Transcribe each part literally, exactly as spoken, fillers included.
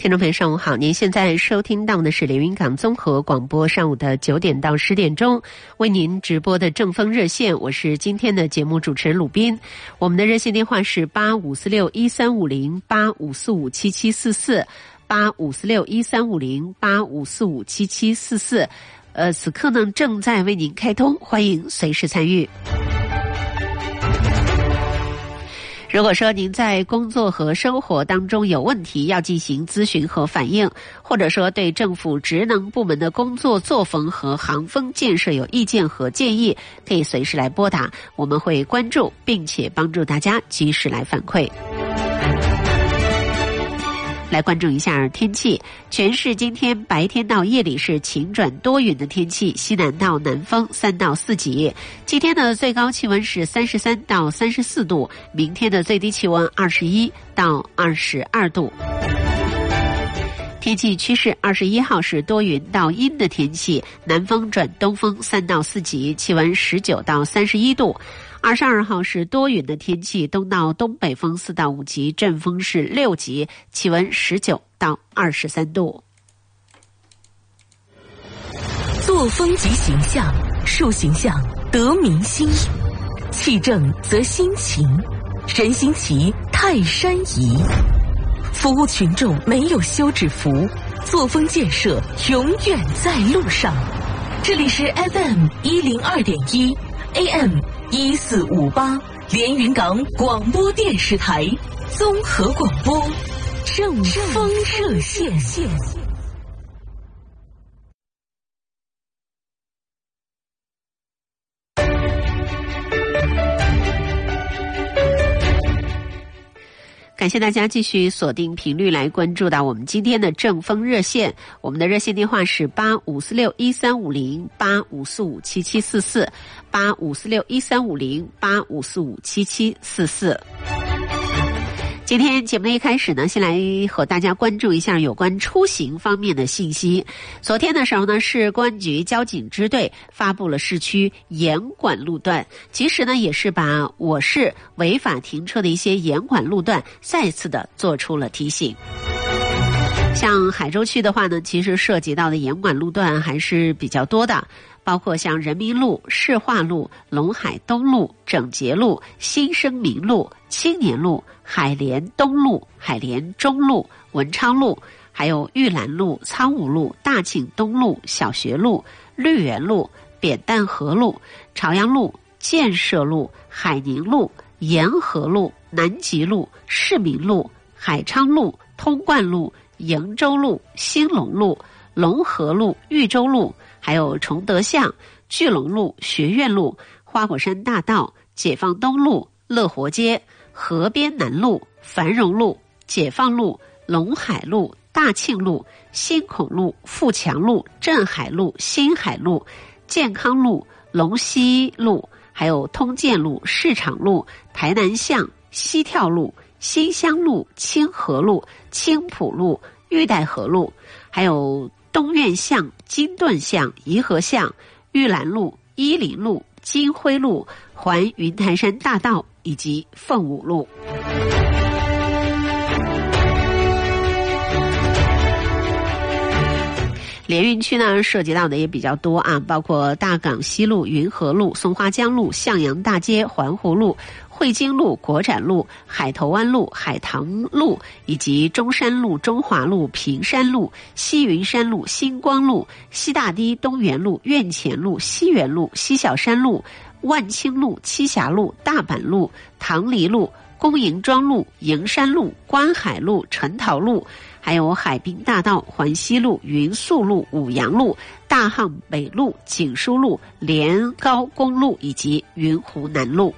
听众朋友上午好，您现在收听到的是连云港综合广播上午的九点到十点钟为您直播的正风热线，我是今天的节目主持人鲁宾。我们的热线电话是八五四六一三五零八五四五七七四四八五四六一三五零八五四五七七四四，呃，此刻呢正在为您开通，欢迎随时参与。如果说您在工作和生活当中有问题要进行咨询和反映，或者说对政府职能部门的工作作风和行风建设有意见和建议，可以随时来拨打，我们会关注并且帮助大家及时来反馈。来关注一下天气，全市今天白天到夜里是晴转多云的天气，西南到南风三到四级。今天的最高气温是三十三到三十四度，明天的最低气温二十一到二十二度。天气趋势，二十一号是多云到阴的天气，南风转东风三到四级，气温十九到三十一度。二十二号是多云的天气，东到东北风四到五级，阵风是六级，气温十九到二十三度。 作风及形象，树形象得民心，气正则心情，人心齐泰山移。服务群众没有休止符，作风建设永远在路上。这里是 F M 一零二点一 A M 一四五八连云港广播电视台综合广播正风热线。 感谢大家继续锁定频率来关注到我们今天的正风热线，我们的热线电话是八五四六一三五零八五四五七七四四八五四六一三五零八五四五七七四四。今天节目的一开始呢，先来和大家关注一下有关出行方面的信息。昨天的时候呢，市公安局交警支队发布了市区严管路段，其实呢也是把我市违法停车的一些严管路段再次的做出了提醒。像海州区的话呢，其实涉及到的严管路段还是比较多的，包括像人民路、市化路、陇海东路、整洁路、新生民路、青年路、海联东路、海联中路、文昌路，还有玉兰路、苍梧路、大庆东路、小学路、绿园路、扁担河路、朝阳路、建设路、海宁路、沿河路、南极路、市民路、海昌路、通贯路、瀛洲路、兴隆路、龙河路、豫州路，还有崇德巷、聚龙路、学院路、花果山大道、解放东路、乐活街、河边南路、繁荣路、解放路、陇海路、大庆路、新孔路、富强路、镇海路、新海路、健康路、龙溪路，还有通建路、市场路、台南巷、西跳路、新乡路、清河路、青浦路、玉带河路，还有东苑巷、金盾巷、颐和巷、玉兰路、伊林路、金辉路、环云台山大道以及凤舞路。连云区呢涉及到的也比较多啊，包括大港西路、云和路、松花江路、向阳大街、环湖路、汇金路、国展路、海头湾路、海棠路以及中山路、中华路、平山路、西云山路、星光路、西大堤东园路、院前路、西园路、西小山路、万清路、栖霞路、大阪路、唐黎路、公营庄路、营山路、观海路、陈桃路，还有海滨大道、环西路、云宿路、五羊路、大汉北路、锦书路、连高公路以及云湖南路。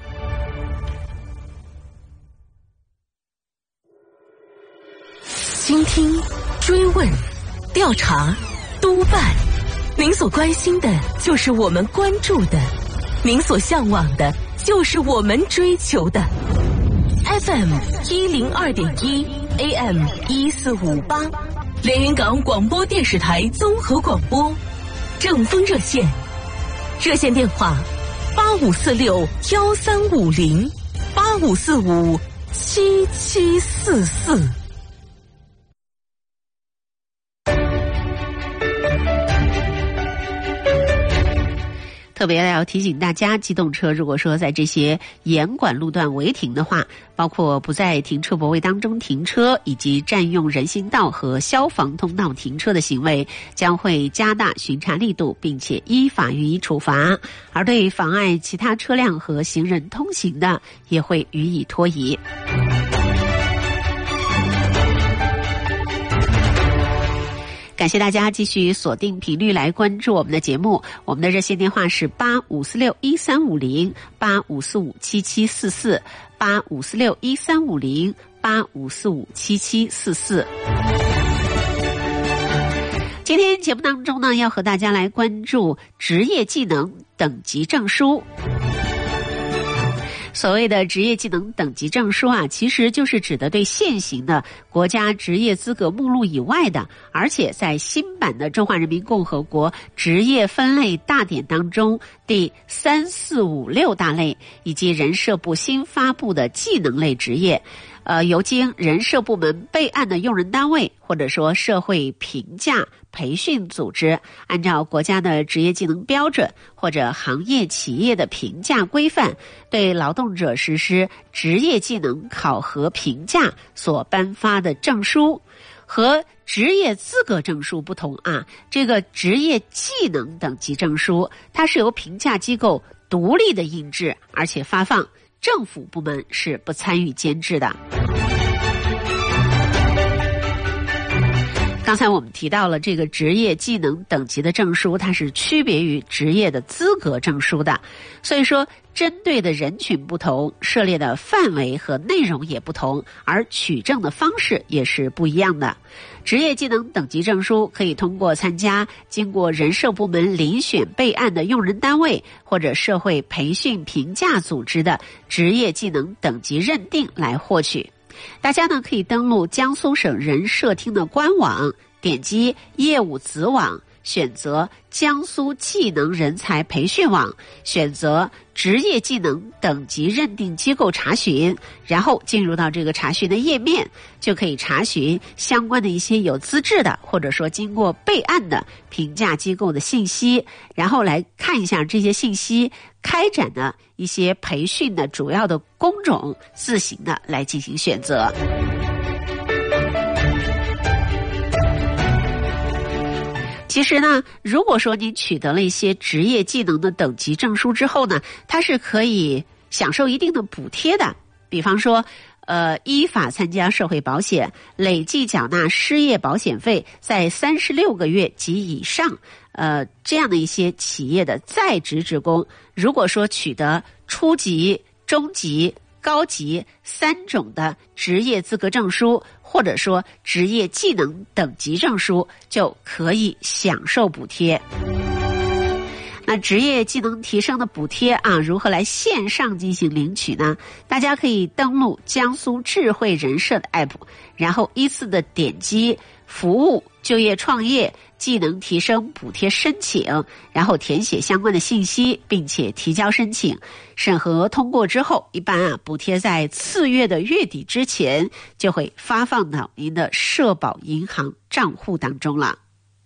倾听、追问、调查、督办，您所关心的就是我们关注的，您所向往的就是我们追求的。F M 一零二点一 A M 一四五八，连云港广播电视台综合广播，正风热线，热线电话八五四六幺三五零八五四五七七四四。 特别要提醒大家，机动车如果说在这些严管路段违停的话，包括不在停车泊位当中停车，以及占用人行道和消防通道停车的行为，将会加大巡查力度，并且依法予以处罚。而对妨碍其他车辆和行人通行的，也会予以拖移。感谢大家继续锁定频率来关注我们的节目，我们的热线电话是八五四六一三五零八五四五七七四四八五四六一三五零八五四五七七四四。今天节目当中呢，要和大家来关注职业技能等级证书。所谓的职业技能等级证书啊，其实就是指的对现行的国家职业资格目录以外的，而且在新版的《中华人民共和国职业分类大典》当中第三四五六大类，以及人社部新发布的技能类职业，呃，由经人社部门备案的用人单位或者说社会评价培训组织，按照国家的职业技能标准或者行业企业的评价规范，对劳动者实施职业技能考核评价所颁发的证书。和职业资格证书不同啊，这个职业技能等级证书，它是由评价机构独立的印制，而且发放，政府部门是不参与监制的。刚才我们提到了这个职业技能等级的证书，它是区别于职业的资格证书的，所以说针对的人群不同，涉猎的范围和内容也不同，而取证的方式也是不一样的。职业技能等级证书可以通过参加经过人社部门遴选备案的用人单位或者社会培训评价组织的职业技能等级认定来获取。大家呢可以登录江苏省人社厅的官网，点击业务子网，选择江苏技能人才培训网，选择职业技能等级认定机构查询，然后进入到这个查询的页面，就可以查询相关的一些有资质的或者说经过备案的评价机构的信息，然后来看一下这些信息开展的一些培训的主要的工种，自行的来进行选择。其实呢，如果说你取得了一些职业技能的等级证书之后呢，它是可以享受一定的补贴的。比方说，呃，依法参加社会保险，累计缴纳失业保险费在三十六个月及以上，呃，这样的一些企业的在职职工，如果说取得初级、中级、高级三种的职业资格证书，或者说职业技能等级证书，就可以享受补贴。那职业技能提升的补贴啊，如何来线上进行领取呢？大家可以登录江苏智慧人社的 app， 然后依次的点击服务、就业创业、技能提升补贴申请，然后填写相关的信息，并且提交申请。审核通过之后，一般啊，补贴在次月的月底之前就会发放到您的社保银行账户当中了。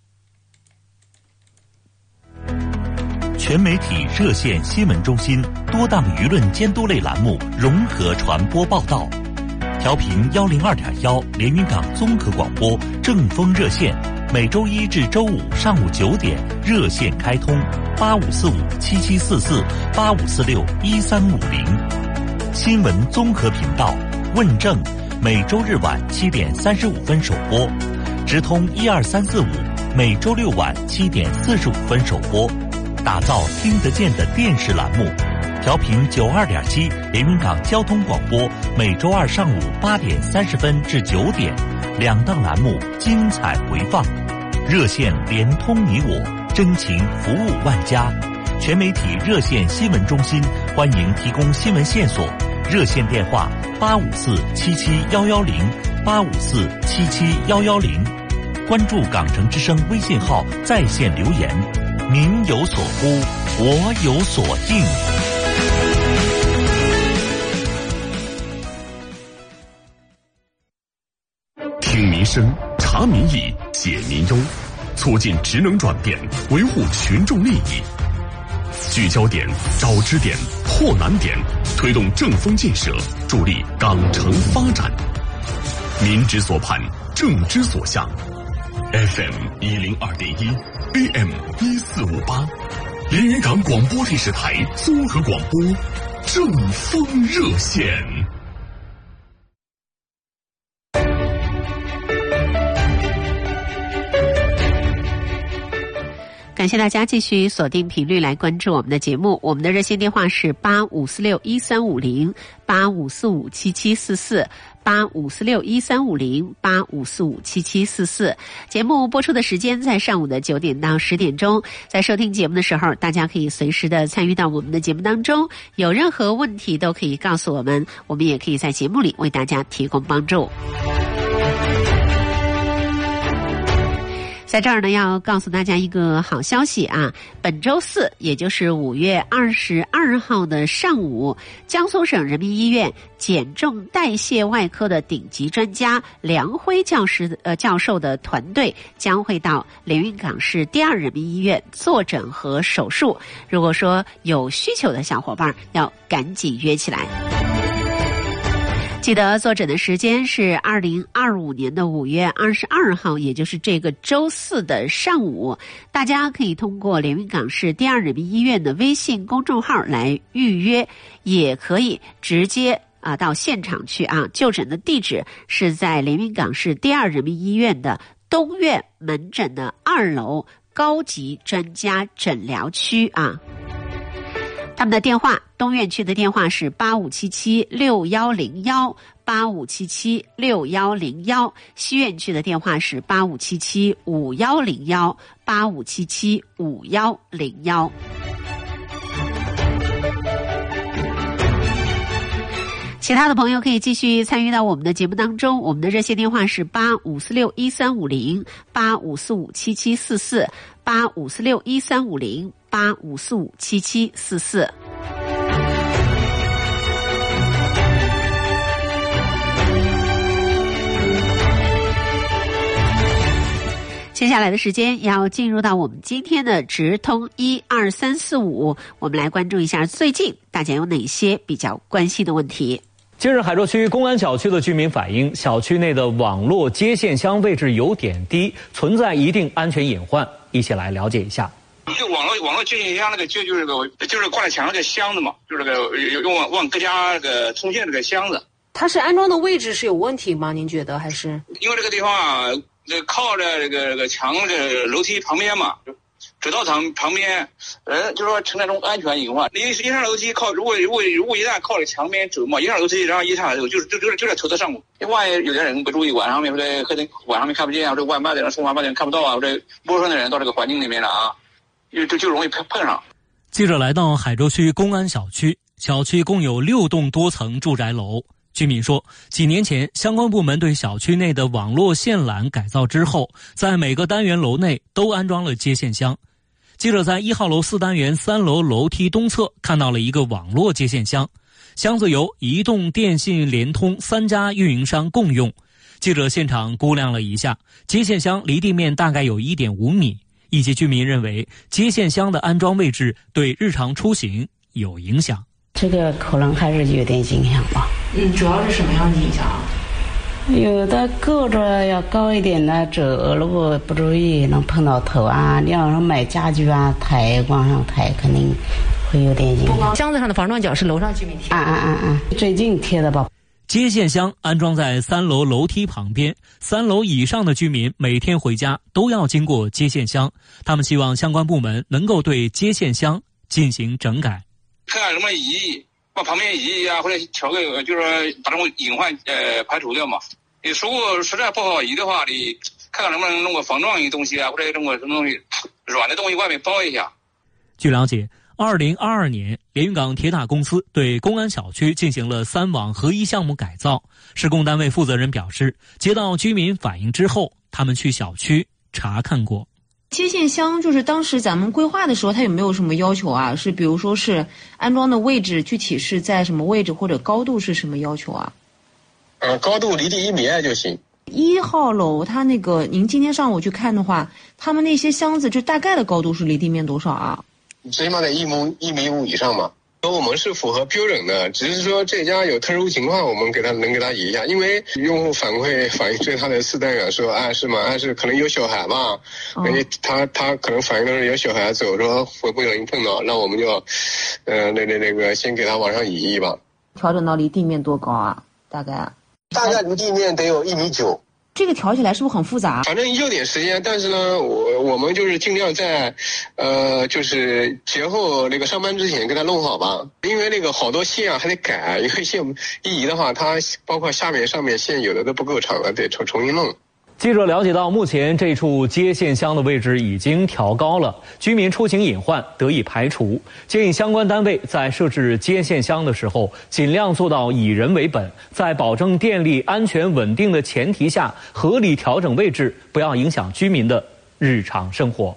全媒体热线新闻中心多档舆论监督类栏目融合传播报道，调频幺零二点幺连云港综合广播正风热线，每周一至周五上午九点热线开通八五四五七七四四八五四六一三五零。新闻综合频道问政，每周日晚七点三十五分首播，直通一二三四五，每周六晚七点四十五分首播。打造听得见的电视栏目，调频九二点七连云港交通广播，每周二上午八点三十分至九点，两档栏目精彩回放。热线连通你我，真情服务万家。全媒体热线新闻中心欢迎提供新闻线索，热线电话八五四七七幺幺零八五四七七幺幺零。关注港城之声微信号在线留言。民有所呼，我有所应。 听民生，察民意，解民忧，促进职能转变，维护群众利益。 聚焦点、找支点、破难点，推动正风建设，助力港城发展。民之所盼，政之所向。F M 一零二点一 ，A M 一四五八，连云港广播电视台综合广播，正风热线。 感谢大家继续锁定频率来关注我们的节目，我们的热线电话是八五四六一三五零八五四五七七四四八五四六一三五零八五四五七七四四。节目播出的时间在上午的九点到十点钟，在收听节目的时候，大家可以随时的参与到我们的节目当中，有任何问题都可以告诉我们，我们也可以在节目里为大家提供帮助。在这儿呢，要告诉大家一个好消息啊！本周四，也就是五月二十二号的上午，江苏省人民医院减重代谢外科的顶级专家梁辉教师呃教授的团队将会到连云港市第二人民医院坐诊和手术。如果说有需求的小伙伴，要赶紧约起来。记得坐诊的时间是二零二五年的五月二十二号，也就是这个周四的上午。大家可以通过连云港市第二人民医院的微信公众号来预约，也可以直接啊到现场去啊。就诊的地址是在连云港市第二人民医院的东院门诊的二楼高级专家诊疗区啊。他们的电话，东院区的电话是八五七七六幺零幺八五七七六幺零幺，西院区的电话是八五七七五幺零幺八五七七五幺零幺。其他的朋友可以继续参与到我们的节目当中，我们的热线电话是八五四六一三五零八五四五七七四四八五四六一三五零八五四五七七四四。接下来的时间要进入到我们今天的直通一二三四五，我们来关注一下最近大家有哪些比较关心的问题。 近日，海州区公安小区的居民反映，小区内的网络接线箱位置有点低，存在一定安全隐患。一起来了解一下。 就网络网络接线箱那个就就是个就是挂在墙上那个箱子嘛，就是那个用往往各家那个通线那个箱子。 它是安装的位置是有问题吗？您觉得还是？因为这个地方啊，这靠着这个这个墙这楼梯旁边嘛。走道旁旁边，呃，就说存在这种安全隐患。你一上楼梯靠，如果如果如果一旦靠着墙边走嘛，一上楼梯，然后一上来就就就就就在头的上面。万一有的人不注意，晚上面或者客厅晚上面看不见啊，或者外卖的人送外卖的人看不到啊，或者陌生的人到这个环境里面了啊，就就就容易碰碰上。 记者来到海州区公安小区，小区共有六栋多层住宅楼。居民说，几年前相关部门对小区内的网络线缆改造之后，在每个单元楼内都安装了接线箱。记者在一号楼四单元三楼楼梯东侧看到了一个网络接线箱，箱子由移动、电信、联通三家运营商共用。记者现场估量了一下，接线箱离地面大概有 一点五米。一些居民认为，接线箱的安装位置对日常出行有影响。 这个可能还是有点影响吧。 嗯，主要是什么样的影响啊？ 有的个子要高一点的，走如果不注意能碰到头啊。你要是买家具啊，抬往上抬，肯定会有点影响。 箱子上的防撞角是楼上居民贴的。 啊啊啊啊！最近贴的吧。 接线箱安装在三楼楼梯旁边，三楼以上的居民每天回家都要经过接线箱。他们希望相关部门能够对接线箱进行整改。 看看什么移，把旁边移一啊，或者调个，就是说把这种隐患呃排除掉嘛。你如果实在不好移的话，你看看能不能弄个防撞一东西啊，或者弄个什么东西软的东西外面包一下。 据了解，二零二二年，连云港铁塔公司对公安小区进行了三网合一项目改造。施工单位负责人表示，接到居民反映之后，他们去小区查看过。 接线箱就是当时咱们规划的时候，它有没有什么要求啊？是比如说是安装的位置具体是在什么位置，或者高度是什么要求啊？ 呃，高度离地一米二就行。 一号楼它那个，您今天上午去看的话，他们那些箱子就大概的高度是离地面多少啊？ 最起码得一米一米五以上嘛。我们是符合标准的，只是说这家有特殊情况，我们给他能给他移一下，因为用户反馈反映对他的四代感说，啊是吗？啊是可能有小孩吧，而且他他可能反映的是有小孩走，说会不会有人碰到，那我们就，呃那那那个先给他往上移一吧。 调整到离地面多高啊？大概？ 大概离地面得有一米九。 这个调起来是不是很复杂？ 反正有点时间，但是呢，我我们就是尽量在，呃，就是节后那个上班之前给它弄好吧。因为那个好多线啊还得改，因为线一移的话，它包括下面上面线有的都不够长了，得重重新弄。 记者了解到，目前这处接线箱的位置已经调高了，居民出行隐患得以排除。建议相关单位在设置接线箱的时候，尽量做到以人为本，在保证电力安全稳定的前提下，合理调整位置，不要影响居民的日常生活。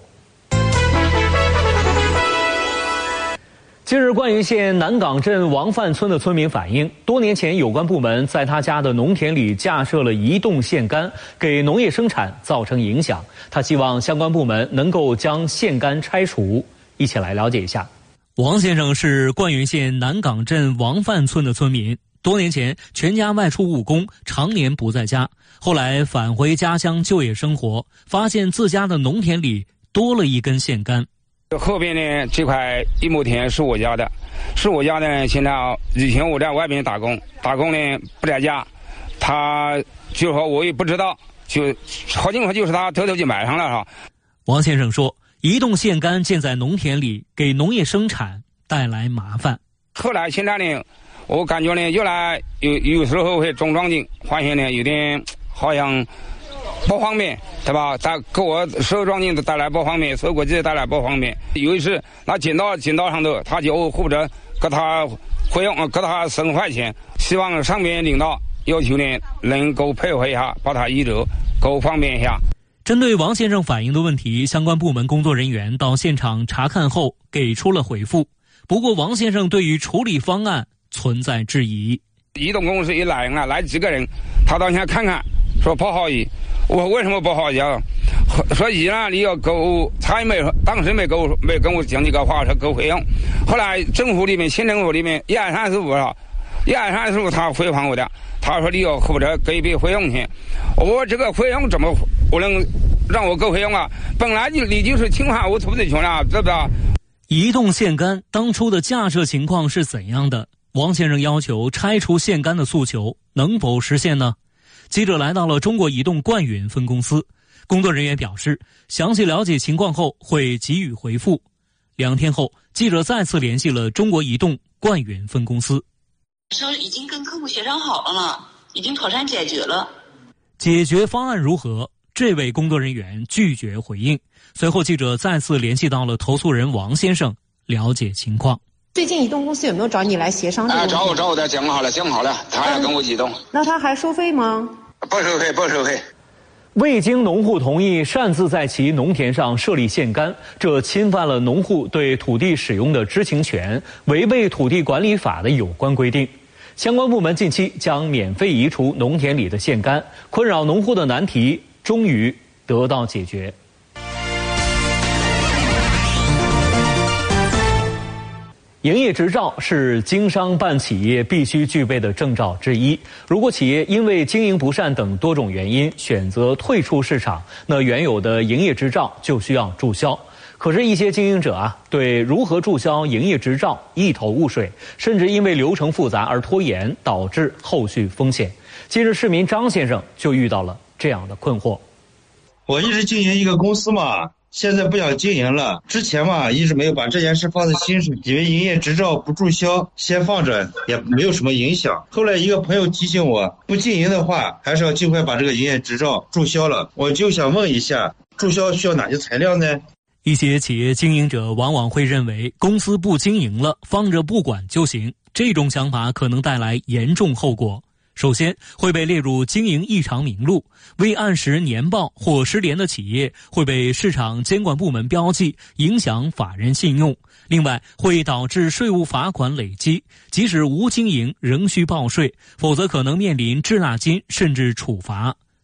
近日，灌云县南岗镇王范村的村民反映，多年前有关部门在他家的农田里架设了移动线杆，给农业生产造成影响。他希望相关部门能够将线杆拆除。一起来了解一下。 王先生是灌云县南岗镇王范村的村民，多年前全家外出务工，常年不在家，后来返回家乡就业生活，发现自家的农田里多了一根线杆。 后边呢，这块一亩田是我家的，是我家的呢。现在以前我在外边打工，打工呢不在家，他就说我也不知道，就好像就是他偷偷就买上了哈。 王先生说，移动线杆建在农田里，给农业生产带来麻烦。 后来现在呢，我感觉呢，越来有有时候会种庄稼，发现呢有点好像不方便，对吧？他给我收庄稼带来不方便，收果子带来不方便。有一次那剪刀剪刀上头，他就或者给他费用，给他十块钱。希望上面领导要求呢能够配合一下，把他移走，够方便一下。 针对王先生反映的问题，相关部门工作人员到现场查看后给出了回复。不过，王先生对于处理方案存在质疑。 移动公司一来人啊，来几个人，他到现在看看，说不好移。我为什么不好移啊？说移呢，你要够，他也没当时没给我没跟我讲这个话，说够费用。后来政府里面，县政府里面一二三四五啊，一二三四五他回还我的，他说你要或者给一笔费用钱。我这个费用怎么不能让我够费用啊？本来就你就是侵犯我土地权了，对不对？ 移动线杆当初的架设情况是怎样的？王先生要求拆除线杆的诉求能否实现呢？记者来到了中国移动灌云分公司，工作人员表示，详细了解情况后会给予回复。两天后，记者再次联系了中国移动灌云分公司， 说已经跟客户协商好了呢，已经妥善解决了。 解决方案如何？这位工作人员拒绝回应。随后，记者再次联系到了投诉人王先生，了解情况。 最近移动公司有没有找你来协商这个问题？ 啊，找我找我的讲好了，讲好了，他要跟我移动。 嗯、那他还收费吗？ 不收费，不收费。 未经农户同意擅自在其农田上设立线杆，这侵犯了农户对土地使用的知情权，违背土地管理法的有关规定。相关部门近期将免费移除农田里的线杆，困扰农户的难题终于得到解决。营业执照是经商办企业必须具备的证照之一。如果企业因为经营不善等多种原因选择退出市场，那原有的营业执照就需要注销。可是，一些经营者啊，对如何注销营业执照一头雾水，甚至因为流程复杂而拖延，导致后续风险。近日，市民张先生就遇到了这样的困惑。 我一直经营一个公司嘛。现在不想经营了，之前嘛一直没有把这件事放在心上，以为营业执照不注销先放着也没有什么影响。后来一个朋友提醒我，不经营的话还是要尽快把这个营业执照注销了。我就想问一下，注销需要哪些材料呢？ 一些企业经营者往往会认为公司不经营了，放着不管就行，这种想法可能带来严重后果。首先会被列入经营异常名录，未按时年报或失联的企业会被市场监管部门标记，影响法人信用。另外会导致税务罚款累积，即使无经营仍需报税，否则可能面临滞纳金甚至处罚。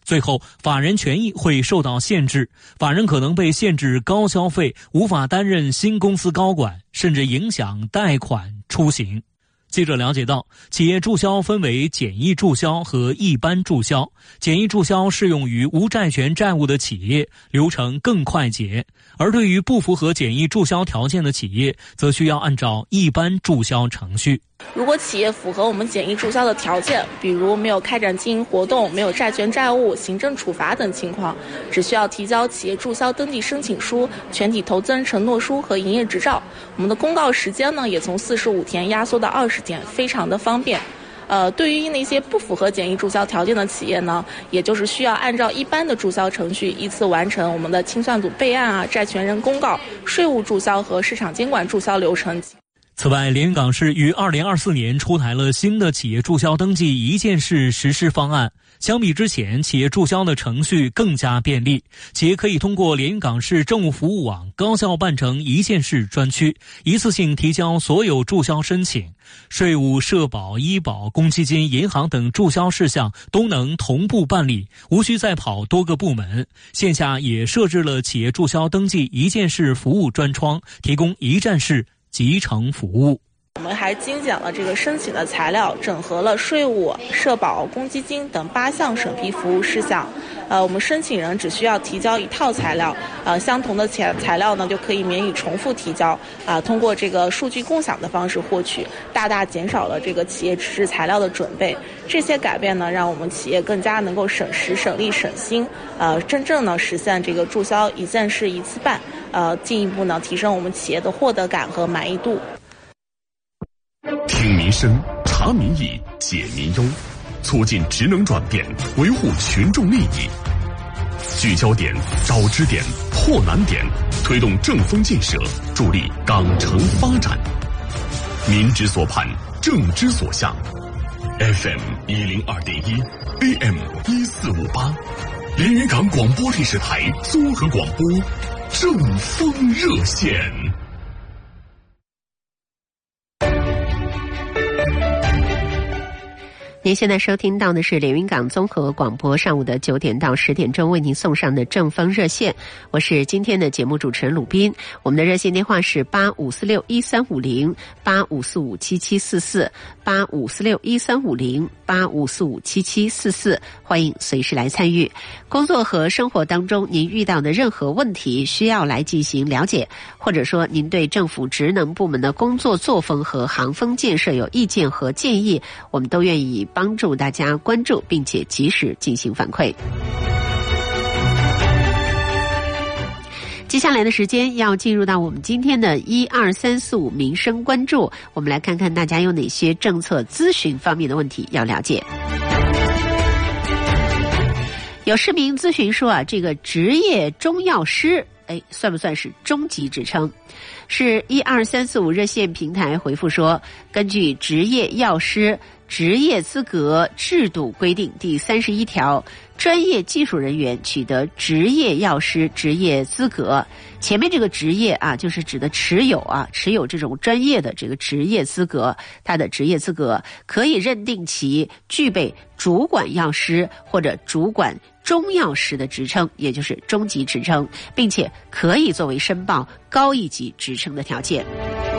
最后法人权益会受到限制，法人可能被限制高消费，无法担任新公司高管，甚至影响贷款出行。记者了解到，企业注销分为简易注销和一般注销。简易注销适用于无债权债务的企业，流程更快捷；而对于不符合简易注销条件的企业，则需要按照一般注销程序。 如果企业符合我们简易注销的条件，比如没有开展经营活动、没有债权债务、行政处罚等情况，只需要提交企业注销登记申请书、全体投资人承诺书和营业执照。我们的公告时间呢，也从四十五天压缩到二十天，非常的方便。呃，对于那些不符合简易注销条件的企业呢，也就是需要按照一般的注销程序，依次完成我们的清算组备案啊、债权人公告、税务注销和市场监管注销流程。 此外，连云港市于二零二四年出台了新的企业注销登记一件事实施方案。相比之前，企业注销的程序更加便利，企业可以通过连云港市政务服务网高效办成一件事专区，一次性提交所有注销申请，税务、社保、医保、公积金、银行等注销事项都能同步办理，无需再跑多个部门。线下也设置了企业注销登记一件事服务专窗，提供一站式集成服务。 我们还精简了这个申请的材料，整合了税务、社保、公积金等八项审批服务事项。呃，我们申请人只需要提交一套材料，呃，相同的材材料呢就可以免于重复提交，啊、呃，通过这个数据共享的方式获取，大大减少了这个企业纸质材料的准备。这些改变呢，让我们企业更加能够省时、省力、省心，呃，真正呢实现这个注销一件事一次办，呃，进一步呢提升我们企业的获得感和满意度。 听民生，查民意，解民忧，促进职能转变，维护群众利益。聚焦点，找支点，破难点，推动正风建设，助力港城发展。民之所盼，政之所向。F M 一零二点一 ，A M 一四五八，连云港广播电视台综合广播，正风热线。 您现在收听到的是连云港综合广播上午的九点到十点钟为您送上的正风热线，我是今天的节目主持人鲁斌。我们的热线电话是八五四六一三五零八五四五七七四四八五四六一三五零八五四五七七四四，欢迎随时来参与。工作和生活当中您遇到的任何问题需要来进行了解，或者说您对政府职能部门的工作作风和行风建设有意见和建议，我们都愿意帮助大家关注并且及时进行反馈。接下来的时间要进入到我们今天的一二三四五民生关注，我们来看看大家有哪些政策咨询方面的问题要了解。有市民咨询说啊，这个职业中药师哎，算不算是中级职称？是一二三四五热线平台回复说，根据职业药师职业资格制度规定第三十一条，专业技术人员取得职业药师职业资格，前面这个职业啊，就是指的持有啊，持有这种专业的这个职业资格，他的职业资格可以认定其具备主管药师或者主管中药师的职称，也就是中级职称，并且可以作为申报高一级职称的条件。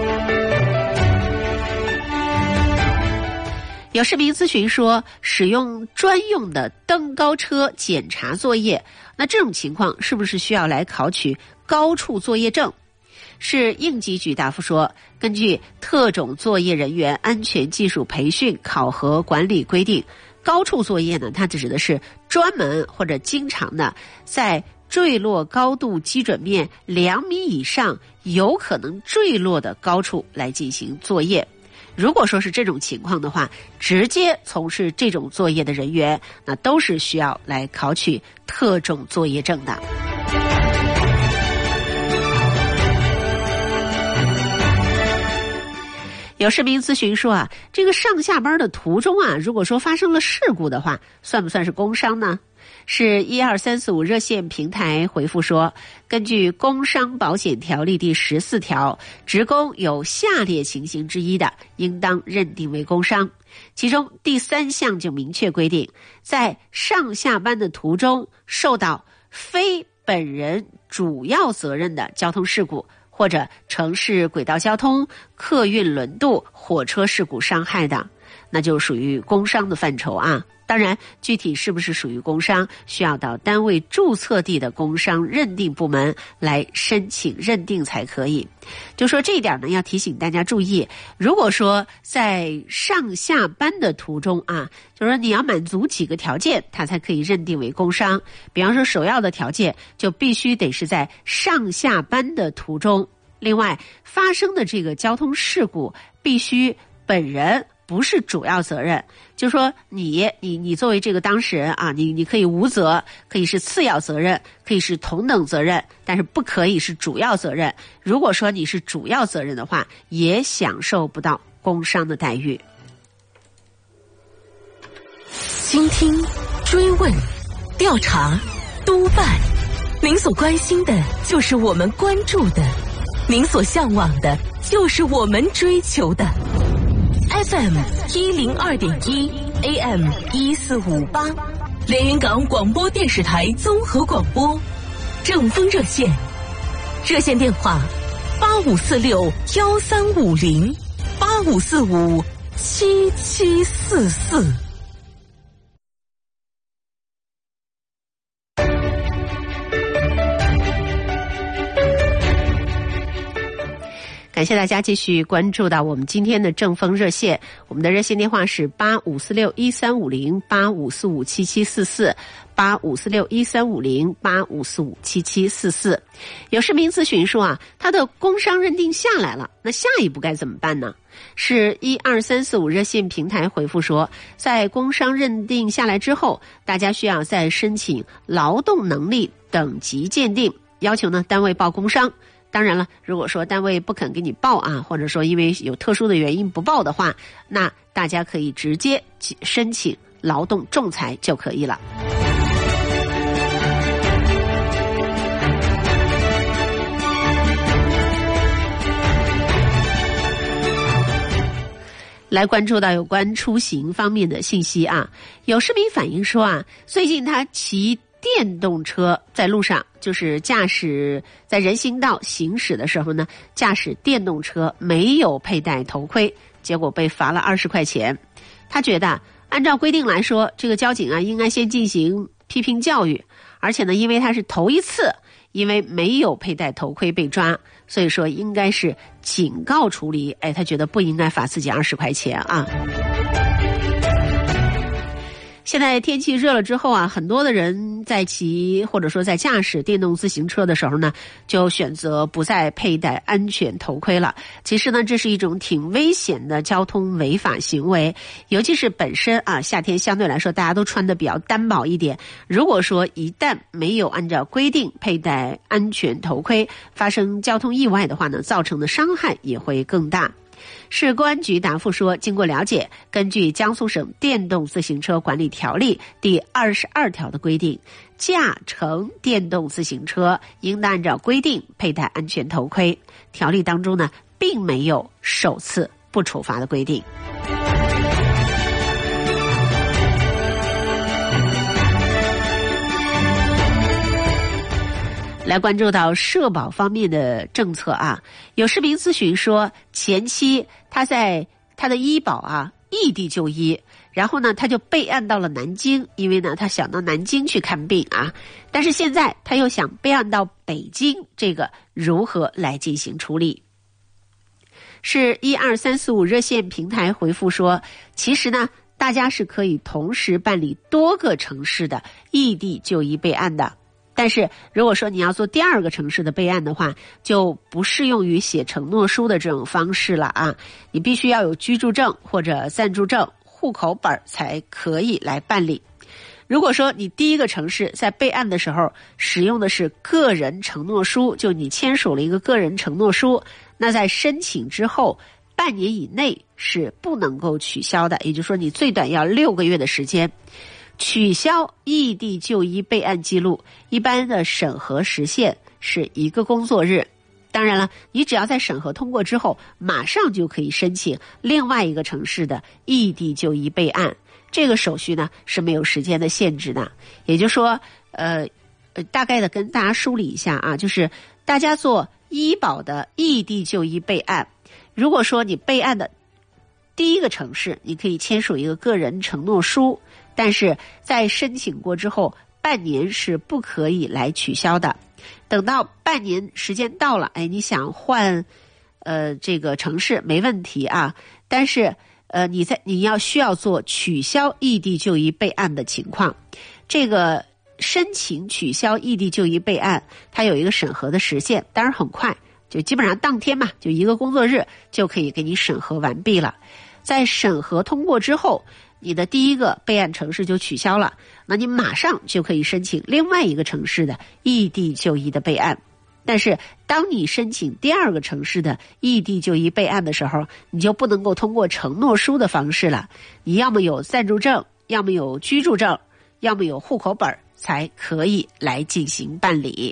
有市民咨询说，使用专用的登高车检查作业，那这种情况是不是需要来考取高处作业证？是应急局答复说，根据特种作业人员安全技术培训考核管理规定，高处作业呢，它指的是专门或者经常的在坠落高度基准面两米以上有可能坠落的高处来进行作业。如果说是这种情况的话，直接从事这种作业的人员，那都是需要来考取特种作业证的。有市民咨询说啊，这个上下班的途中啊，如果说发生了事故的话，算不算是工伤呢？ 是一二三四五热线平台回复说，根据工伤保险条例第十四条，职工有下列情形之一的，应当认定为工伤。其中第三项就明确规定，在上下班的途中受到非本人主要责任的交通事故，或者城市轨道交通、客运轮渡、火车事故伤害的，那就属于工伤的范畴啊。当然，具体是不是属于工伤，需要到单位注册地的工伤认定部门来申请认定才可以。就说这一点呢，要提醒大家注意，如果说在上下班的途中啊，就是说你要满足几个条件，它才可以认定为工伤。比方说，首要的条件就必须得是在上下班的途中。另外，发生的这个交通事故必须本人不是主要责任，就是说你你你作为这个当事人啊，你你可以无责，可以是次要责任，可以是同等责任，但是不可以是主要责任。如果说你是主要责任的话，也享受不到工伤的待遇。 倾听、追问、调查、督办，您所关心的就是我们关注的，您所向往的就是我们追求的。F M 一零二点一 A M 一四五八，连云港广播电视台综合广播，正风热线，热线电话八五四六幺三五零八五四五七七四四。 感谢大家继续关注到我们今天的正风热线，我们的热线电话是八五四六一三五零八五四五七七四四八五四六一三五零八五四五七七四四。有市民咨询说啊，他的工伤认定下来了，那下一步该怎么办呢？是一二三四五热线平台回复说，在工伤认定下来之后，大家需要再申请劳动能力等级鉴定，要求呢单位报工伤。当然了，如果说单位不肯给你报啊，或者说因为有特殊的原因不报的话，那大家可以直接申请劳动仲裁就可以了。来关注到有关出行方面的信息啊，有市民反映说啊，最近他骑电动车在路上，就是驾驶在人行道行驶的时候呢，驾驶电动车没有佩戴头盔，结果被罚了二十块钱。他觉得按照规定来说，这个交警啊应该先进行批评教育，而且呢，因为他是头一次因为没有佩戴头盔被抓，所以说应该是警告处理。哎，他觉得不应该罚自己二十块钱啊。现在天气热了之后啊，很多的人在骑或者说在驾驶电动自行车的时候呢，就选择不再佩戴安全头盔了。其实呢，这是一种挺危险的交通违法行为，尤其是本身啊，夏天相对来说大家都穿的比较单薄一点，如果说一旦没有按照规定佩戴安全头盔，发生交通意外的话呢，造成的伤害也会更大。市公安局答复说，经过了解，根据江苏省电动自行车管理条例第二十二条的规定，驾乘电动自行车应当按照规定佩戴安全头盔。条例当中呢，并没有首次不处罚的规定。来关注到社保方面的政策啊，有市民咨询说，前期他在他的医保啊异地就医，然后呢他就备案到了南京，因为呢他想到南京去看病啊，但是现在他又想备案到北京，这个如何来进行处理？是一二三四五热线平台回复说，其实呢大家是可以同时办理多个城市的异地就医备案的。但是如果说你要做第二个城市的备案的话，就不适用于写承诺书的这种方式了啊！你必须要有居住证或者暂住证、户口本才可以来办理。如果说你第一个城市在备案的时候使用的是个人承诺书，就你签署了一个个人承诺书，那在申请之后半年以内是不能够取消的，也就是说你最短要六个月的时间。 取消异地就医备案记录，一般的审核时限是一个工作日。当然了，你只要在审核通过之后，马上就可以申请另外一个城市的异地就医备案。这个手续呢是没有时间的限制的。也就是说，呃，大概的跟大家梳理一下啊，就是大家做医保的异地就医备案，如果说你备案的第一个城市，你可以签署一个个人承诺书，但是在申请过之后，半年是不可以来取消的。等到半年时间到了，哎，你想换呃这个城市没问题啊，但是呃你在你要需要做取消异地就医备案的情况，这个申请取消异地就医备案，它有一个审核的时限，当然很快，就基本上当天嘛，就一个工作日就可以给你审核完毕了。在审核通过之后，你的第一个备案城市就取消了，那你马上就可以申请另外一个城市的异地就医的备案。但是当你申请第二个城市的异地就医备案的时候，你就不能够通过承诺书的方式了，你要么有暂住证，要么有居住证，要么有户口本，才可以来进行办理。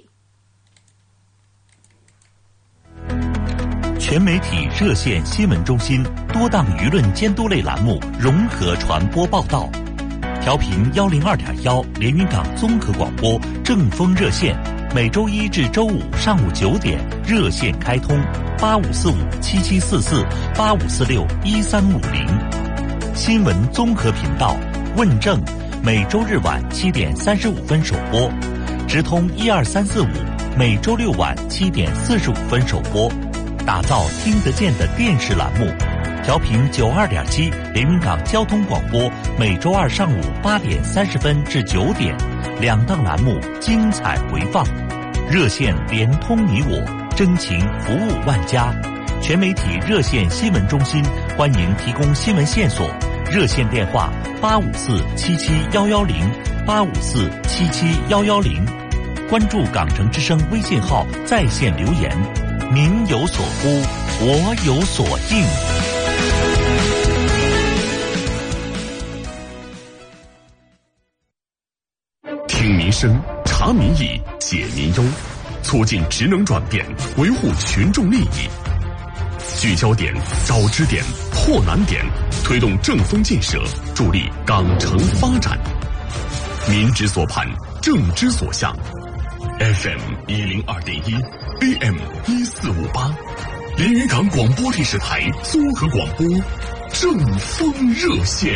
全媒体热线新闻中心多档舆论监督类栏目融合传播报道，调频幺零二点幺连云港综合广播正风热线，每周一至周五上午九点热线开通八五四五七七四四八五四六一三五零。新闻综合频道问政每周日晚七点三十五分首播，直通一二三四五每周六晚七点四十五分首播。打造听得见的电视栏目，调频九二点七连云港交通广播，每周二上午八点三十分至九点，两档栏目精彩回放。热线连通你我，真情服务万家。全媒体热线新闻中心欢迎提供新闻线索，热线电话八五四七七幺幺零八五四七七幺幺零。关注港城之声微信号在线留言。您有所呼，我有所应。 听民生，查民意，解民忧，促进职能转变，维护群众利益。聚焦点，找支点，破难点，推动正风建设，助力港城发展。民之所盼，政之所向。F M 一零二点一。A M 一四五八，连云港广播电视台综合广播正风热线。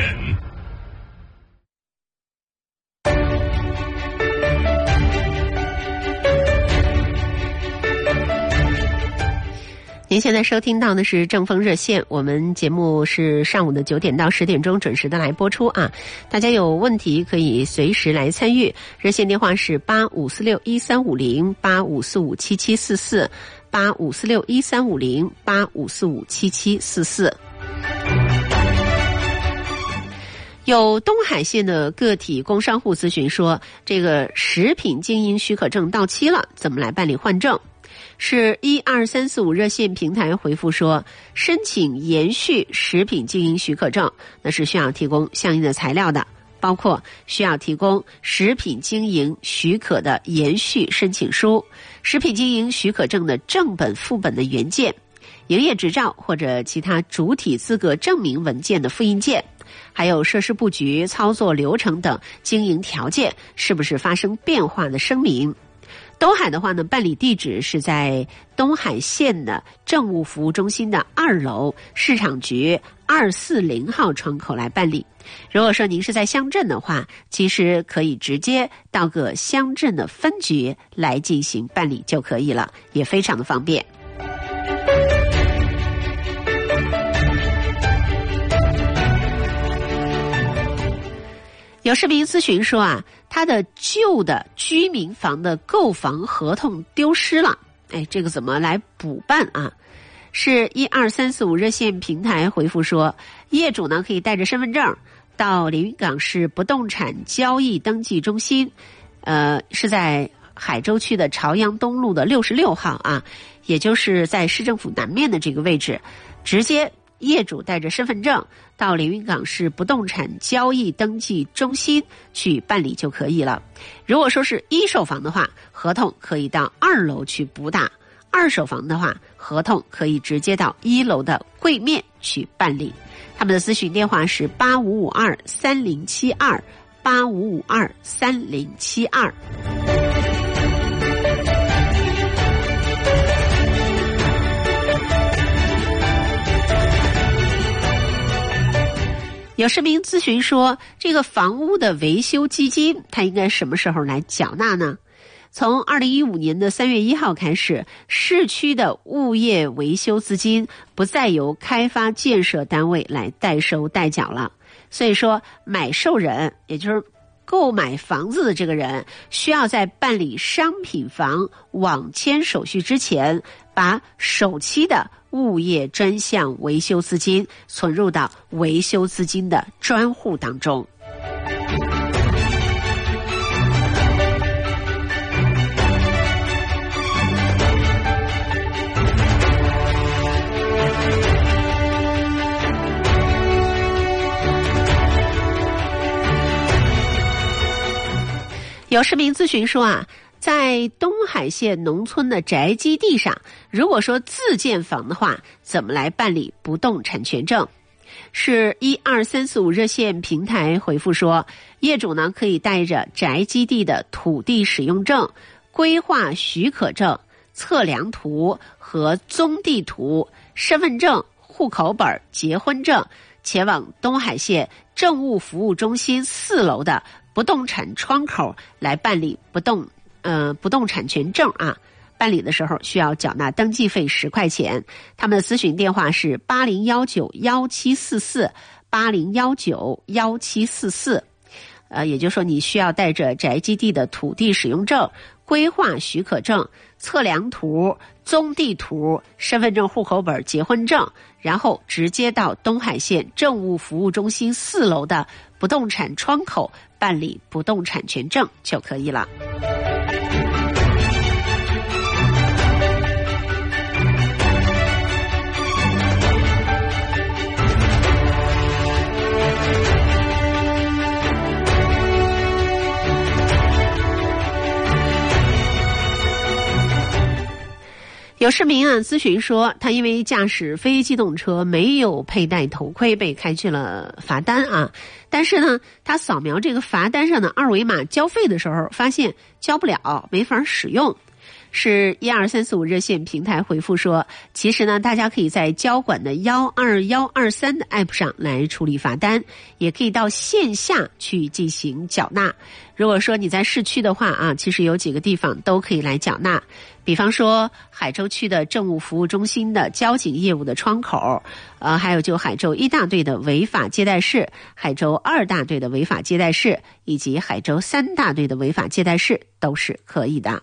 您现在收听到的是正风热线，我们节目是上午的九点到十点钟准时的来播出啊。大家有问题可以随时来参与，热线电话是八五四六一三五零八五四五七七四四八五四六一三五零八五四五七七四四。有东海县的个体工商户咨询说，这个食品经营许可证到期了，怎么来办理换证？是一二三四五热线平台回复说，申请延续食品经营许可证，那是需要提供相应的材料的，包括需要提供食品经营许可的延续申请书、食品经营许可证的正本副本的原件、营业执照或者其他主体资格证明文件的复印件，还有设施布局、操作流程等经营条件是不是发生变化的声明。东海的话呢，办理地址是在东海县的政务服务中心的二楼市场局二四零号窗口来办理。如果说您是在乡镇的话，其实可以直接到个乡镇的分局来进行办理就可以了，也非常的方便。有市民咨询说啊，他的旧的居民房的购房合同丢失了，哎，这个怎么来补办啊？是一二三四五热线平台回复说，业主呢可以带着身份证到连云港市不动产交易登记中心，呃，是在海州区的朝阳东路的六十六号啊，也就是在市政府南面的这个位置，直接业主带着身份证到连云港市不动产交易登记中心去办理就可以了。如果说是一手房的话，合同可以到二楼去补打；二手房的话，合同可以直接到一楼的柜面去办理。他们的咨询电话是八五五二三零七二八五五二三零七二。有市民咨询说，这个房屋的维修基金，它应该什么时候来缴纳呢？从二零一五年的三月一号开始，市区的物业维修资金不再由开发建设单位来代收代缴了。所以说，买受人，也就是购买房子的这个人，需要在办理商品房网签手续之前，把首期的物业专项维修资金存入到维修资金的专户当中。有市民咨询说啊，在东海县农村的宅基地上，如果说自建房的话，怎么来办理不动产权证？是一二三四五热线平台回复说，业主呢可以带着宅基地的土地使用证、规划许可证、测量图和宗地图、身份证、户口本、结婚证，前往东海县政务服务中心四楼的不动产窗口来办理不动呃不动产权证啊。办理的时候需要缴纳登记费十块钱。他们的咨询电话是八零幺九幺七四四八零幺九幺七四四。呃，也就是说你需要带着宅基地的土地使用证、规划许可证、测量图、宗地图、身份证、户口本、结婚证，然后直接到东海县政务服务中心四楼的不动产窗口办理不动产权证就可以了。有市民啊咨询说，他因为驾驶非机动车没有佩戴头盔被开具了罚单啊，但是呢，他扫描这个罚单上的二维码交费的时候，发现交不了，没法使用。是一二三四五热线平台回复说，其实呢，大家可以在交管的幺二幺二三的 app 上来处理罚单，也可以到线下去进行缴纳。如果说你在市区的话啊，其实有几个地方都可以来缴纳，比方说海州区的政务服务中心的交警业务的窗口，呃，还有就海州一大队的违法接待室、海州二大队的违法接待室以及海州三大队的违法接待室都是可以的。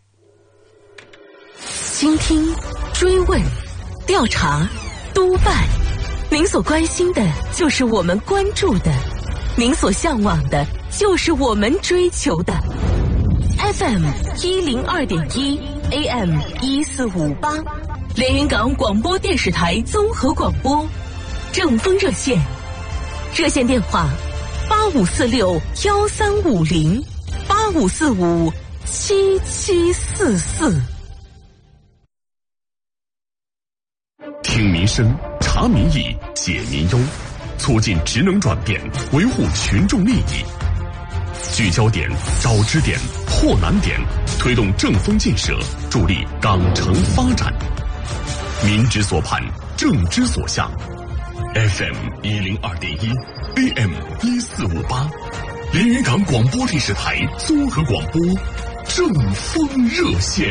倾听、追问、调查、督办，您所关心的就是我们关注的，您所向往的就是我们追求的。F M 一零二点一 A M 一四五八，连云港广播电视台综合广播，正风热线，热线电话八五四六幺三五零八五四五七七四四。 听民生，查民意，解民忧，促进职能转变，维护群众利益。聚焦点，找支点，破难点，推动正风建设，助力港城发展。民之所盼，政之所向。F M 一零二点一 A M 一四五八，连云港广播电视台综合广播，正风热线。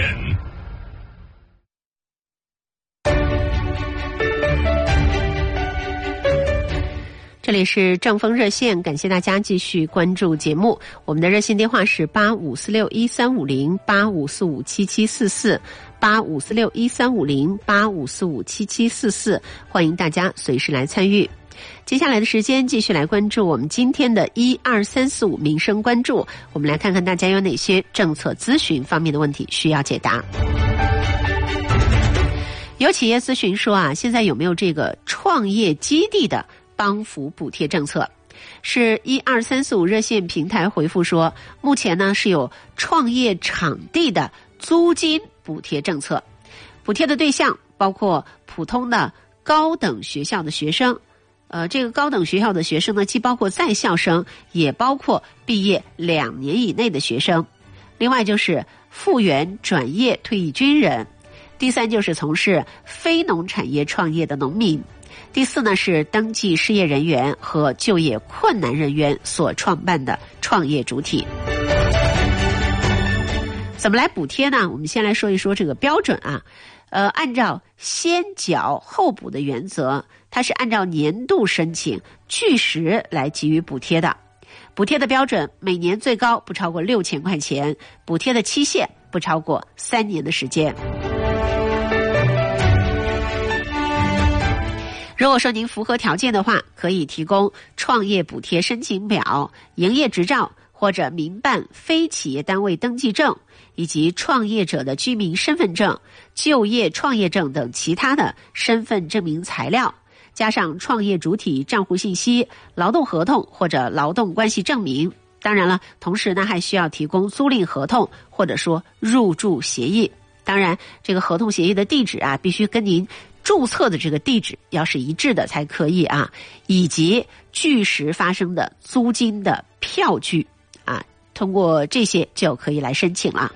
这里是正风热线，感谢大家继续关注节目。我们的热线电话是八五四六一三五零八五四五七七四四八五四六一三五零八五四五七七四四，欢迎大家随时来参与。接下来的时间继续来关注我们今天的一二三四五民生关注，我们来看看大家有哪些政策咨询方面的问题需要解答。 有企业咨询说啊，现在有没有这个创业基地的帮扶补贴政策？是一二三四五热线平台回复说，目前呢是有创业场地的租金补贴政策，补贴的对象包括普通的高等学校的学生，呃，这个高等学校的学生呢，既包括在校生，也包括毕业两年以内的学生。另外就是复员转业退役军人。第三就是从事非农产业创业的农民。第四呢是登记失业人员和就业困难人员所创办的创业主体。怎么来补贴呢？我们先来说一说这个标准啊。呃，按照先缴后补的原则，它是按照年度申请据实来给予补贴的。补贴的标准每年最高不超过六千块钱，补贴的期限不超过三年的时间。如果说您符合条件的话，可以提供创业补贴申请表、营业执照或者民办非企业单位登记证，以及创业者的居民身份证、就业创业证等其他的身份证明材料，加上创业主体账户信息、劳动合同或者劳动关系证明。当然了，同时呢还需要提供租赁合同或者说入住协议。当然，这个合同协议的地址啊，必须跟您注册的这个地址要是一致的才可以啊，以及据实发生的租金的票据啊，通过这些就可以来申请了。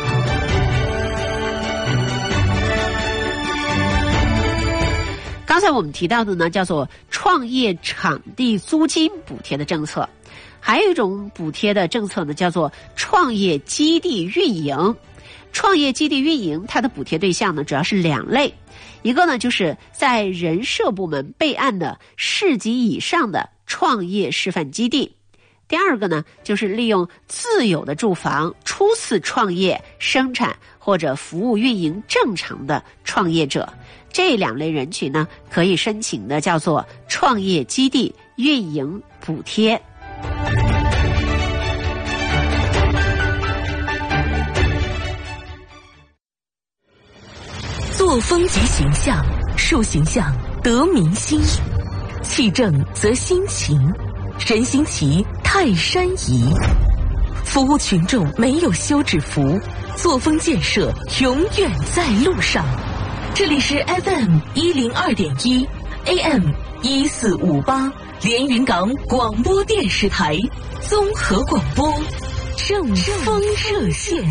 刚才我们提到的呢，叫做创业场地租金补贴的政策，还有一种补贴的政策呢，叫做创业基地运营。创业基地运营它的补贴对象呢，主要是两类，一个呢就是在人社部门备案的市级以上的创业示范基地，第二个呢就是利用自有的住房初次创业生产或者服务运营正常的创业者。这两类人群呢，可以申请的叫做创业基地运营补贴。 作风及形象，树形象得民心，气正则心情，人心齐泰山移。服务群众没有休止符，作风建设永远在路上。这里是 F M 一零二点一 A M 一四五八连云港广播电视台综合广播正风热线。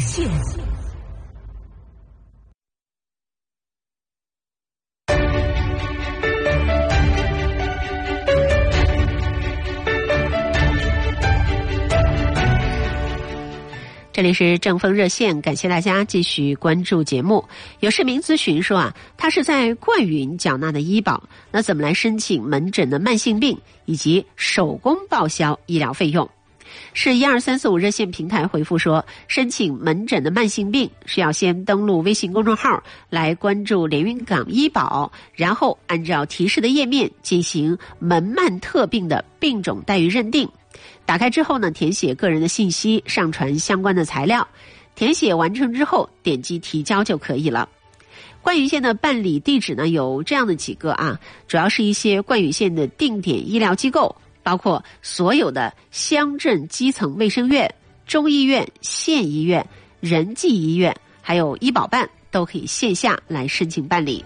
这里是正风热线，感谢大家继续关注节目。有市民咨询说啊，他是在冠云缴纳的医保，那怎么来申请门诊的慢性病以及手工报销医疗费用？是一二三四五热线平台回复说，申请门诊的慢性病是要先登录微信公众号来关注连云港医保，然后按照提示的页面进行门慢特病的病种待遇认定。打开之后呢，填写个人的信息，上传相关的材料，填写完成之后点击提交就可以了。冠云县的办理地址呢有这样的几个啊，主要是一些冠云县的定点医疗机构，包括所有的乡镇基层卫生院、中医院、县医院、仁济医院，还有医保办，都可以线下来申请办理。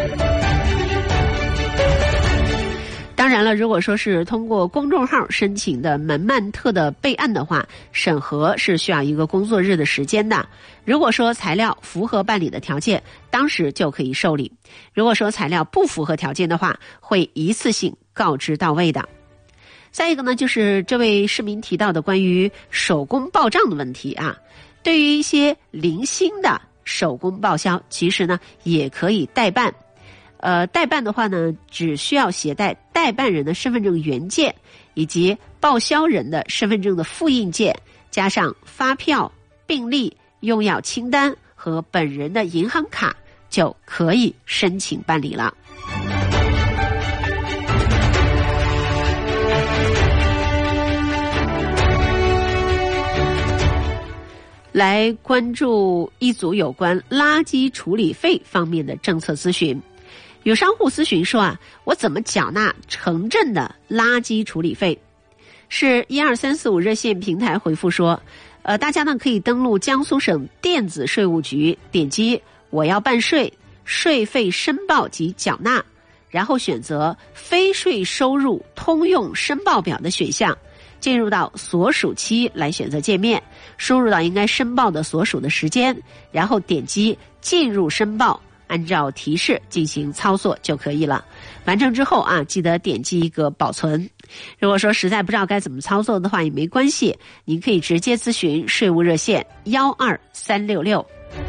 当然了，如果说是通过公众号申请的门慢特的备案的话，审核是需要一个工作日的时间的。如果说材料符合办理的条件，当时就可以受理；如果说材料不符合条件的话，会一次性告知到位的。再一个呢，就是这位市民提到的关于手工报账的问题啊。对于一些零星的手工报销，其实呢也可以代办。呃，代办的话呢，只需要携带代办人的身份证原件以及报销人的身份证的复印件，加上发票、病历、用药清单和本人的银行卡，就可以申请办理了。 来关注一组有关垃圾处理费方面的政策咨询。有商户咨询说啊，我怎么缴纳城镇的垃圾处理费？是一二三四五热线平台回复说，呃，大家呢可以登录江苏省电子税务局，点击我要办税、税费申报及缴纳，然后选择非税收入通用申报表的选项，进入到所属期来选择界面，输入到应该申报的所属的时间，然后点击进入申报，按照提示进行操作就可以了。完成之后啊，记得点击一个保存。如果说实在不知道该怎么操作的话也没关系，您可以直接咨询税务热线幺二三六六。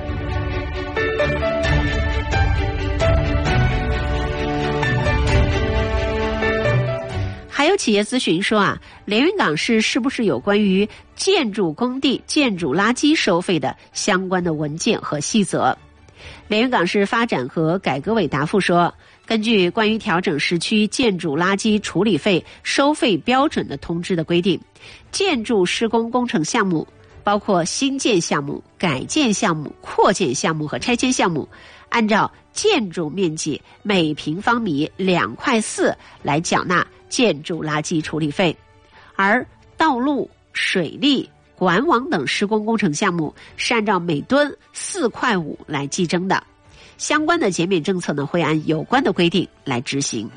还有企业咨询说啊，连云港市是不是有关于建筑工地建筑垃圾收费的相关的文件和细则？连云港市发展和改革委答复说，根据关于调整市区建筑垃圾处理费收费标准的通知的规定，建筑施工工程项目包括新建项目、改建项目、扩建项目和拆迁项目，按照建筑面积每平方米两块四来缴纳建筑垃圾处理费，而道路、水利、管网等施工工程项目是按照每吨四块五来计征的。相关的减免政策呢，会按有关的规定来执行。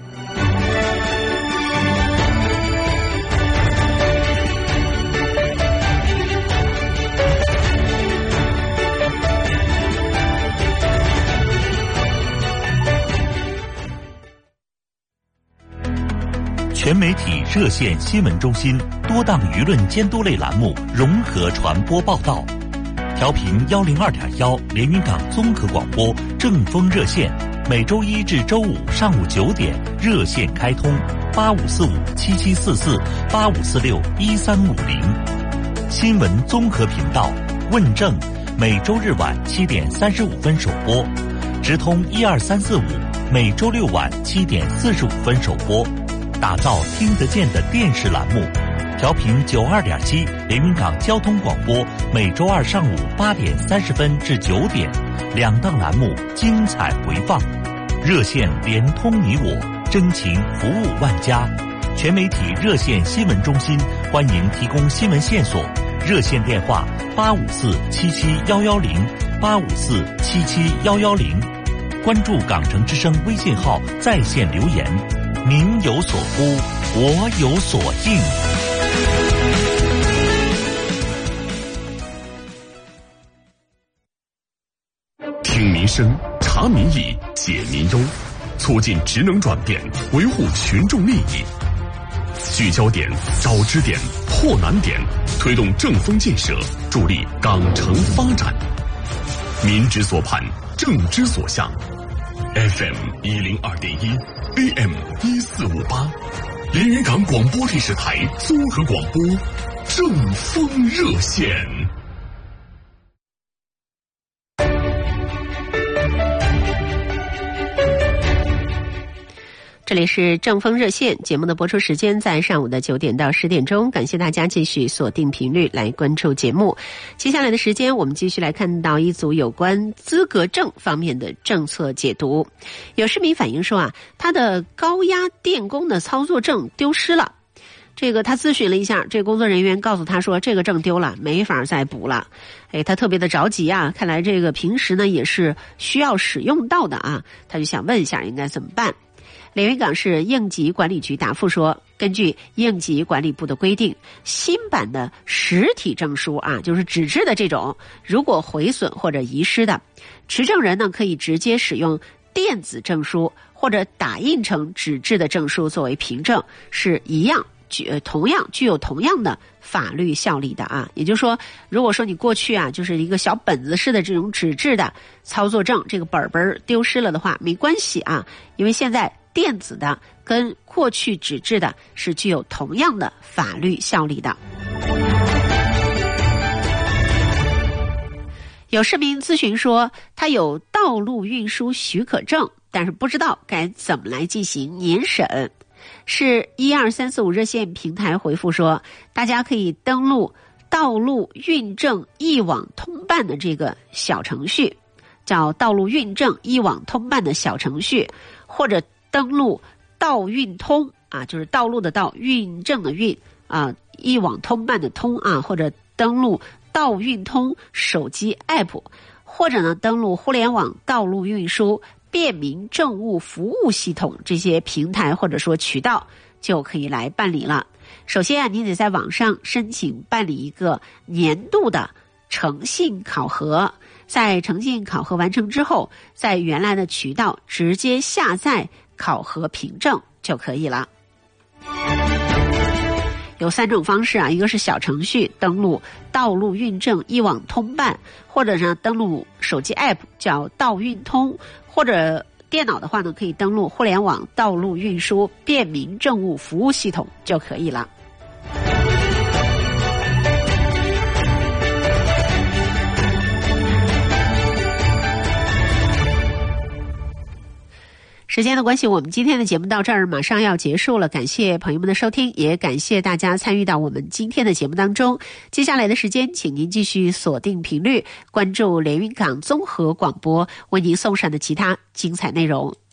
全媒体热线新闻中心多档舆论监督类栏目融合传播报道，调频幺零二点幺连云港综合广播正风热线，每周一至周五上午九点热线开通八五四五七七四四八五四六一三五零。新闻综合频道问政每周日晚七点三十五分首播，直通一二三四五每周六晚七点四十五分首播。打造听得见的电视栏目，调频九二点七连云港交通广播，每周二上午八点三十分至九点，两档栏目精彩回放。热线连通你我，真情服务万家。全媒体热线新闻中心欢迎提供新闻线索，热线电话八五四七七幺幺零八五四七七幺幺零。关注港城之声微信号在线留言。您有所呼，我有所应。 听民生，查民意，解民忧，促进职能转变，维护群众利益。聚焦点，找支点，破难点，推动正风建设，助力港城发展。民之所盼，政之所向。F M 一零二点一。A M 一四五八，连云港广播电视台综合广播正风热线。 这里是正风热线节目的播出时间在上午的九点到十点钟，感谢大家继续锁定频率来关注节目。接下来的时间我们继续来看到一组有关资格证方面的政策解读。有市民反映说啊，他的高压电工的操作证丢失了。这个他咨询了一下，这工作人员告诉他说这个证丢了，没法再补了。哎，他特别的着急啊，看来这个平时呢也是需要使用到的啊，他就想问一下应该怎么办。连云港市应急管理局答复说，根据应急管理部的规定，新版的实体证书啊，就是纸质的这种，如果毁损或者遗失的，持证人呢可以直接使用电子证书或者打印成纸质的证书作为凭证，是一样具同样具有同样的法律效力的啊。也就是说，如果说你过去啊就是一个小本子式的这种纸质的操作证，这个本本丢失了的话没关系啊，因为现在电子的跟过去纸质的是具有同样的法律效力的。有市民咨询说，他有道路运输许可证，但是不知道该怎么来进行年审。是一二三四五热线平台回复说，大家可以登录道路运证一网通办的这个小程序，叫道路运证一网通办的小程序，或者登录道运通啊，就是道路的道，运证的运啊，一网通办的通啊，或者登录道运通手机 app， 或者呢登录互联网道路运输便民政务服务系统这些平台或者说渠道就可以来办理了。首先啊，你得在网上申请办理一个年度的诚信考核，在诚信考核完成之后，在原来的渠道直接下载考核凭证就可以了。有三种方式啊，一个是小程序登录道路运证一网通办，或者呢登录手机 app 叫道运通，或者电脑的话呢可以登录互联网道路运输便民政务服务系统就可以了。时间的关系，我们今天的节目到这儿马上要结束了，感谢朋友们的收听，也感谢大家参与到我们今天的节目当中。接下来的时间，请您继续锁定频率，关注连云港综合广播为您送上的其他精彩内容。